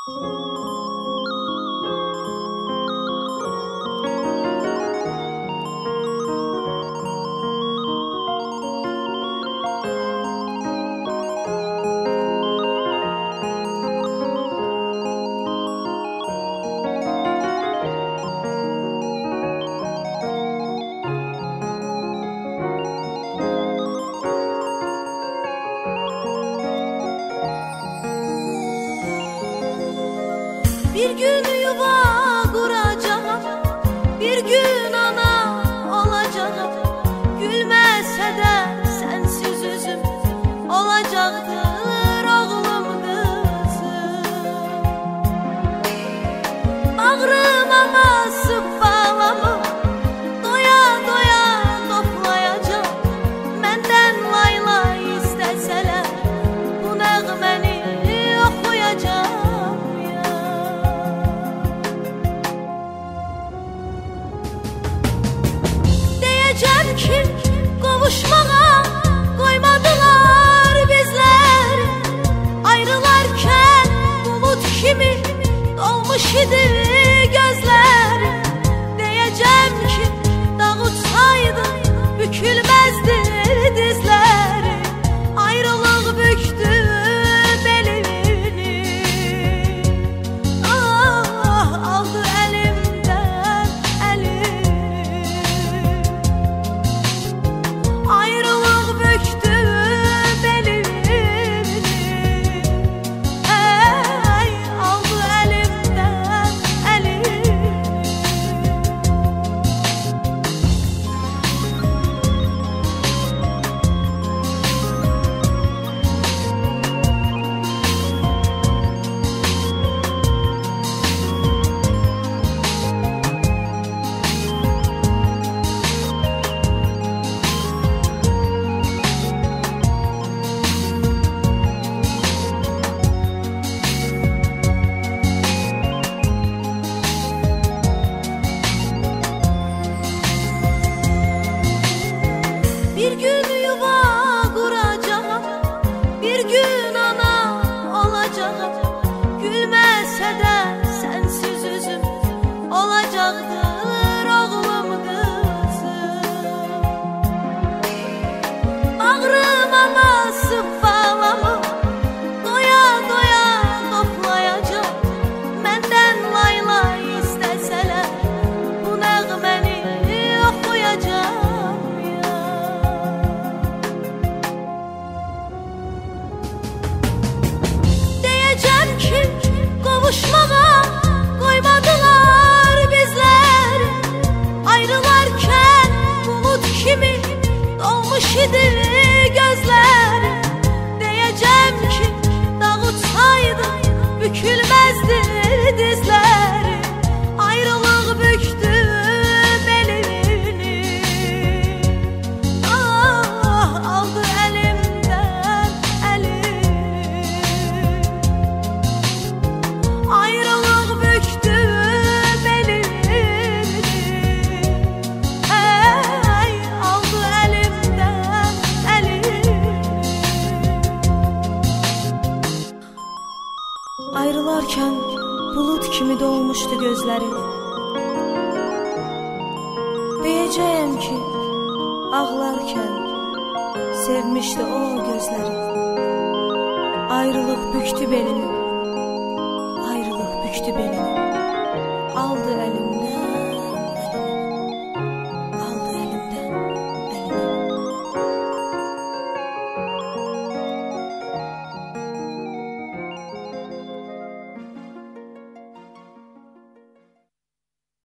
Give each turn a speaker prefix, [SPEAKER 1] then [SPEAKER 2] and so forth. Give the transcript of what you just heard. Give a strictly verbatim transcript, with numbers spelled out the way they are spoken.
[SPEAKER 1] Bir gün yuva kuracağım, bir gün ana olacağım. Gülmese de sensiz üzüm olacaktır oğlum kızım. Bağrıma basıp bağlamı doya doya toplayacağım. Menden layla isteseler bu nəğməni oxuyacağım. Ki qovuşmağa qoymadılar bizləri. Ayrılarkən bulut kimi dolmuş idi gözləri. Deyəcəm ki dağ uçsaydı bükülməzdi dizləri. Ayrılıq büktü belini, ah aldı əlimdən əlimi. Ayrılık büktü belimi, hey aldı elimden elimi. Bir gün yuva kuracağım, bir gün ana olacağım. Gülmese de sensiz üzüm olacaktır oğlum kızım. Bağrıma basıp bağlamı doya doya toplayacağım. Menden layla isteseler bu nəğməni oxuyacağım. Ki qovuşmağa qoymadılar bizləri. Ayrılarkən bulut kimi dolmuş idi gözləri. Deyəcəm ki dağ uçsaydı bükülməzdi dizləri. Ayrılıq büktü belini, ah aldı əlimdən əlimi. Ayrılık büktü belimi, hey aldı elimden elimi. Ayrılarken bulut kimi dolmuştu gözleri. Diyeceğim ki ağlarken sevmişti o gözleri. Ayrılık büktü belini, büktü belini, aldı